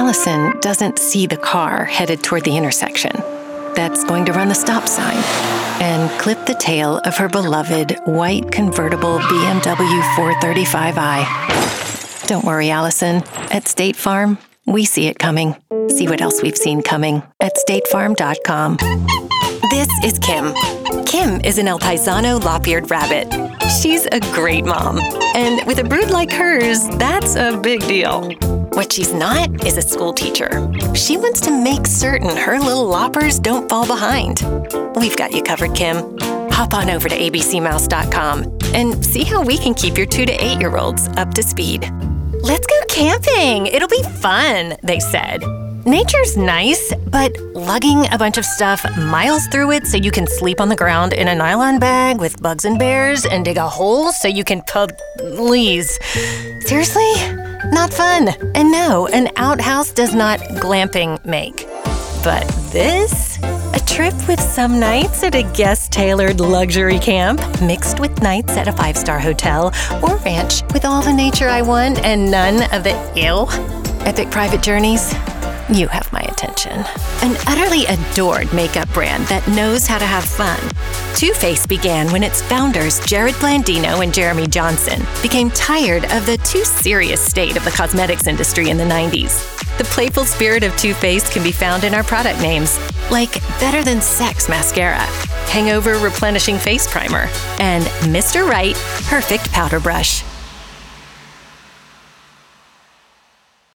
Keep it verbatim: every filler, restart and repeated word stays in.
Allison doesn't see the car headed toward the intersection that's going to run the stop sign and clip the tail of her beloved white convertible B M W four thirty-five i. Don't worry, Allison. At State Farm, we see it coming. See what else we've seen coming at state farm dot com. This is Kim. Kim is an El Paisano lop-eared rabbit. She's a great mom. And with a brood like hers, that's a big deal. What she's not is a school teacher. She wants to make certain her little loppers don't fall behind. We've got you covered, Kim. Hop on over to a b c mouse dot com and see how we can keep your two to eight-year-olds up to speed. Let's go camping. It'll be fun, they said. Nature's nice, but lugging a bunch of stuff miles through it so you can sleep on the ground in a nylon bag with bugs and bears and dig a hole so you can pub... Please. Seriously? Not fun. And no, an outhouse does not glamping make. But this? A trip with some nights at a guest-tailored luxury camp, mixed with nights at a five-star hotel or ranch with all the nature I want and none of the ew. Epic private journeys? You have my attention. An utterly adored makeup brand that knows how to have fun. Too Faced began when its founders, Jared Blandino and Jeremy Johnson, became tired of the too serious state of the cosmetics industry in the nineties. The playful spirit of Too Faced can be found in our product names, like Better Than Sex Mascara, Hangover Replenishing Face Primer, and Mister Right Perfect Powder Brush.